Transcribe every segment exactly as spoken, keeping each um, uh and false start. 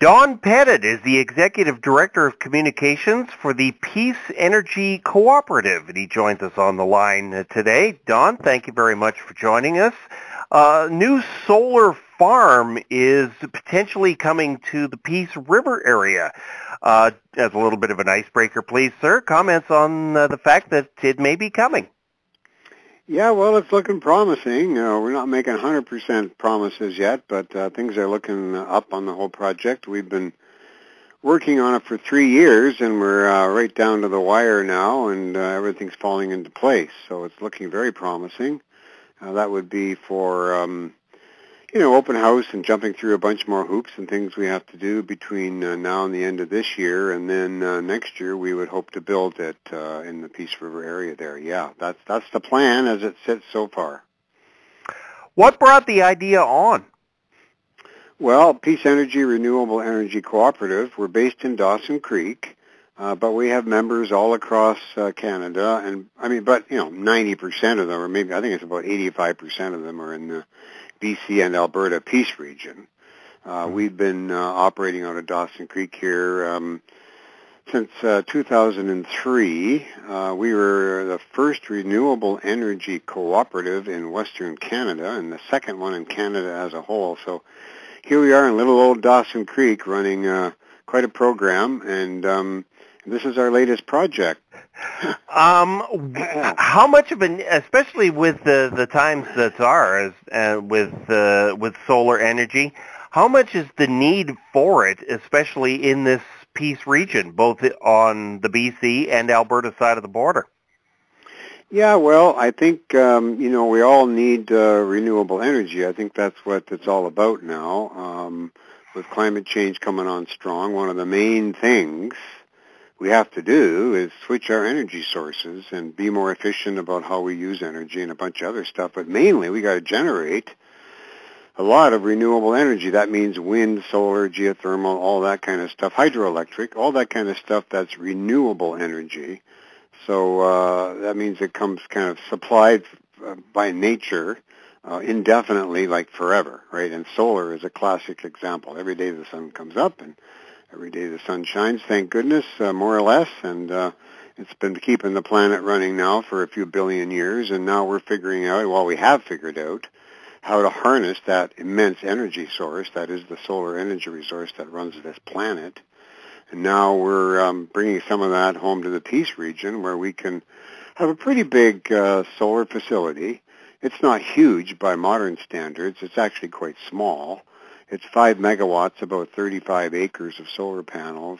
Don Pettit is the Executive Director of Communications for the Peace Energy Cooperative, and he joins us on the line today. Don, thank you very much for joining us. A new solar farm is potentially coming to the Peace River area. Uh, as a little bit of an icebreaker, please, sir, comments on uh, the fact that it may be coming. Yeah, well, it's looking promising. Uh, we're not making one hundred percent promises yet, but uh, things are looking up on the whole project. We've been working on it for three years, and we're uh, right down to the wire now, and uh, everything's falling into place. So it's looking very promising. Uh, that would be for, um, you know, open house and jumping through a bunch more hoops and things we have to do between uh, now and the end of this year, and then uh, next year we would hope to build it uh, in the Peace River area there. Yeah, that's that's the plan as it sits so far. What brought the idea on? Well, Peace Energy Renewable Energy Cooperative, we're based in Dawson Creek, uh, but we have members all across uh, Canada, and I mean, but you know, ninety percent of them, or maybe I think it's about eighty-five percent of them, are in the B C and Alberta Peace region. Uh, we've been uh, operating out of Dawson Creek here um, since uh, two thousand three. Uh, we were the first renewable energy cooperative in Western Canada and the second one in Canada as a whole. So here we are in little old Dawson Creek running uh, quite a program, and um, this is our latest project. Um, how much of an, especially with the, the times that are, as, uh, with uh, with solar energy, how much is the need for it, especially in this Peace region, both on the B C and Alberta side of the border? Yeah, well, I think, um, you know, we all need uh, renewable energy. I think that's what it's all about now. Um, with climate change coming on strong, one of the main things we have to do is switch our energy sources and be more efficient about how we use energy and a bunch of other stuff. But mainly, we got to generate a lot of renewable energy. That means wind, solar, geothermal, all that kind of stuff, hydroelectric, all that kind of stuff that's renewable energy. So uh, that means it comes kind of supplied uh, by nature uh, indefinitely, like forever, right? And solar is a classic example. Every day the sun comes up and every day the sun shines, thank goodness, uh, more or less, and uh, it's been keeping the planet running now for a few billion years, and now we're figuring out, well, we have figured out how to harness that immense energy source, that is the solar energy resource that runs this planet. And now we're um, bringing some of that home to the Peace region, where we can have a pretty big uh, solar facility. It's not huge by modern standards. It's actually quite small. It's five megawatts, about thirty-five acres of solar panels.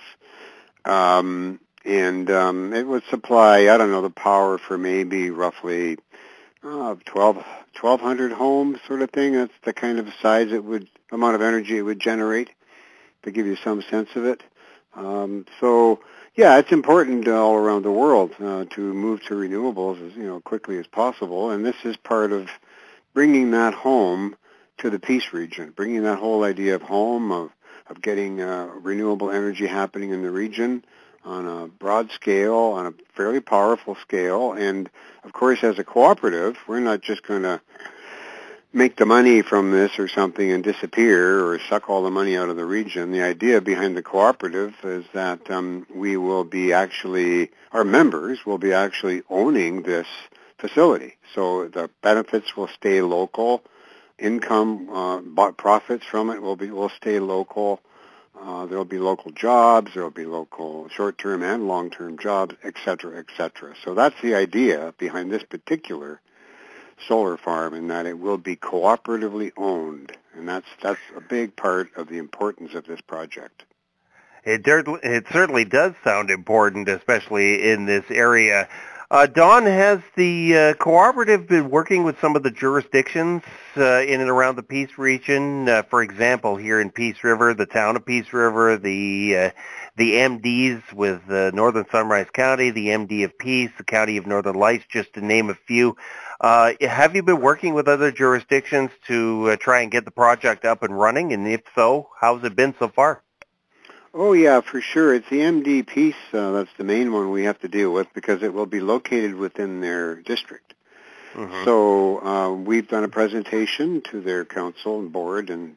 Um, and um, it would supply, I don't know, the power for maybe roughly uh, twelve, twelve hundred homes sort of thing. That's the kind of size it would, amount of energy it would generate, to give you some sense of it. Um, so, yeah, it's important uh, all around the world uh, to move to renewables as you know quickly as possible, and this is part of bringing that home to the Peace region, bringing that whole idea of home, of of getting uh, renewable energy happening in the region on a broad scale, on a fairly powerful scale, and of course, as a cooperative, we're not just going to make the money from this or something and disappear or suck all the money out of the region. The idea behind the cooperative is that um, we will be actually, our members will be actually owning this facility. So the benefits will stay local. Income, uh, profits from it will be will stay local. Uh, there will be local jobs. There will be local short-term and long-term jobs, et cetera, et cetera. So that's the idea behind this particular solar farm, in that it will be cooperatively owned, and that's that's a big part of the importance of this project. It, it certainly does sound important, especially in this area. Uh, Don, has the uh, cooperative been working with some of the jurisdictions uh, in and around the Peace region? Uh, for example, here in Peace River, the town of Peace River, the uh, the M Ds with uh, Northern Sunrise County, the M D of Peace, the County of Northern Lights, just to name a few. Uh, have you been working with other jurisdictions to uh, try and get the project up and running? And if so, how's it been so far? Oh, yeah, for sure. It's the M D piece uh, that's the main one we have to deal with, because it will be located within their district. Mm-hmm. So uh, we've done a presentation to their council and board and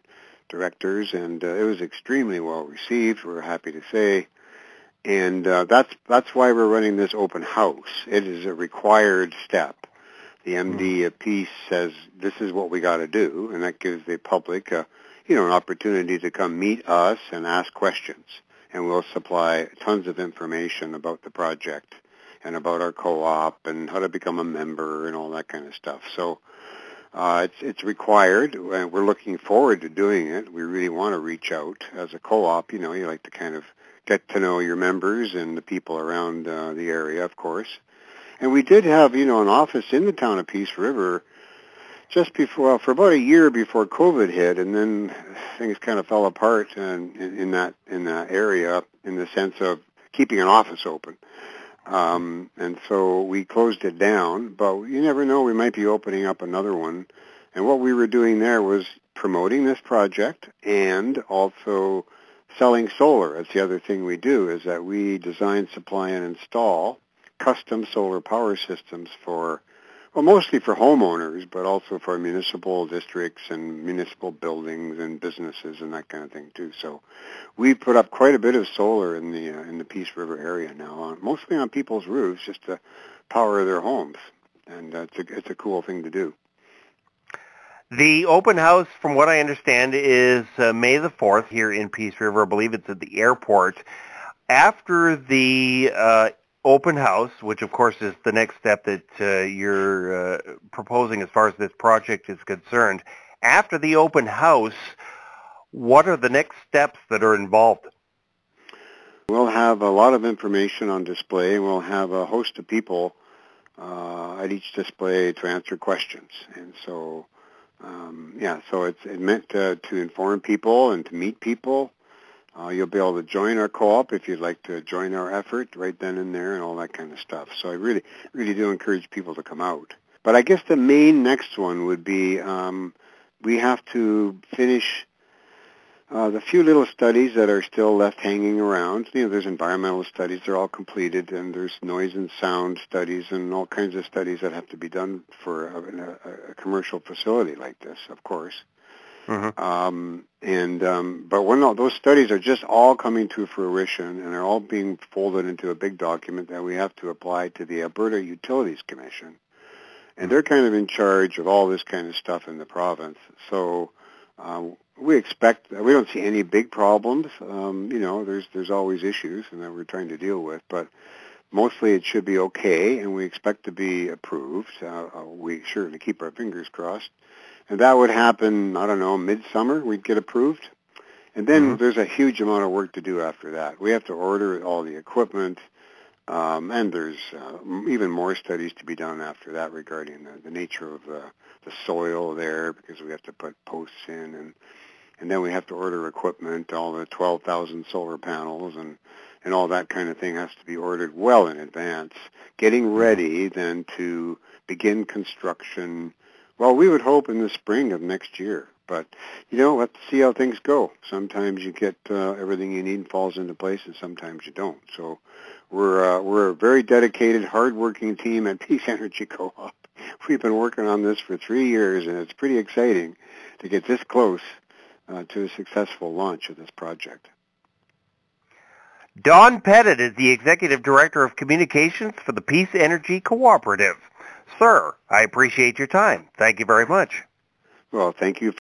directors, and uh, it was extremely well received, we're happy to say. And uh, that's that's why we're running this open house. It is a required step. The M D of Peace says this is what we got to do, and that gives the public, uh, you know, an opportunity to come meet us and ask questions. And we'll supply tons of information about the project and about our co-op and how to become a member and all that kind of stuff. So uh, it's it's required, and we're looking forward to doing it. We really want to reach out as a co-op. You know, you like to kind of get to know your members and the people around uh, the area, of course. And we did have, you know, an office in the town of Peace River just before, well, for about a year before COVID hit, and then things kind of fell apart in, in, in that in that area in the sense of keeping an office open. Um, and so we closed it down, but you never know, we might be opening up another one. And what we were doing there was promoting this project and also selling solar. That's the other thing we do, is that we design, supply, and install custom solar power systems for, well, mostly for homeowners, but also for municipal districts and municipal buildings and businesses and that kind of thing too. So we put up quite a bit of solar in the uh, in the Peace River area now, on, mostly on people's roofs, just to power their homes, and uh, it's a it's a cool thing to do. The open house, from what I understand, is uh, May the fourth here in Peace River. I believe it's at the airport. After the uh, open house, which of course is the next step that uh, you're uh, proposing as far as this project is concerned, after the open house, what are the next steps that are involved? We'll have a lot of information on display, and we'll have a host of people uh, at each display to answer questions. And so Um, yeah, so it's it meant uh, to inform people and to meet people. Uh, you'll be able to join our co-op if you'd like to join our effort right then and there and all that kind of stuff. So I really, really do encourage people to come out. But I guess the main next one would be um, we have to finish uh, the few little studies that are still left hanging around. You know, there's environmental studies, they're all completed, and there's noise and sound studies and all kinds of studies that have to be done for a, a, a commercial facility like this, of course. Mm-hmm. Um, and um, but when all, those studies are just all coming to fruition, and they're all being folded into a big document that we have to apply to the Alberta Utilities Commission. And they're kind of in charge of all this kind of stuff in the province. So uh, we expect, we don't see any big problems. Um, you know, there's there's always issues and that we're trying to deal with, but mostly it should be okay, and we expect to be approved. Uh, we certainly keep our fingers crossed. And that would happen, I don't know, midsummer, we'd get approved. And then mm-hmm. there's a huge amount of work to do after that. We have to order all the equipment, um, and there's uh, even more studies to be done after that regarding the, the nature of uh, the soil there, because we have to put posts in, and and then we have to order equipment, all the twelve thousand solar panels, and, and all that kind of thing has to be ordered well in advance, getting ready then to begin construction. Well, we would hope in the spring of next year. But, you know, let's see how things go. Sometimes you get uh, everything you need falls into place, and sometimes you don't. So we're uh, we're a very dedicated, hard-working team at Peace Energy Co-op. We've been working on this for three years, and it's pretty exciting to get this close uh, to a successful launch of this project. Don Pettit is the Executive Director of Communications for the Peace Energy Cooperative. Sir, I appreciate your time. Thank you very much. Well, thank you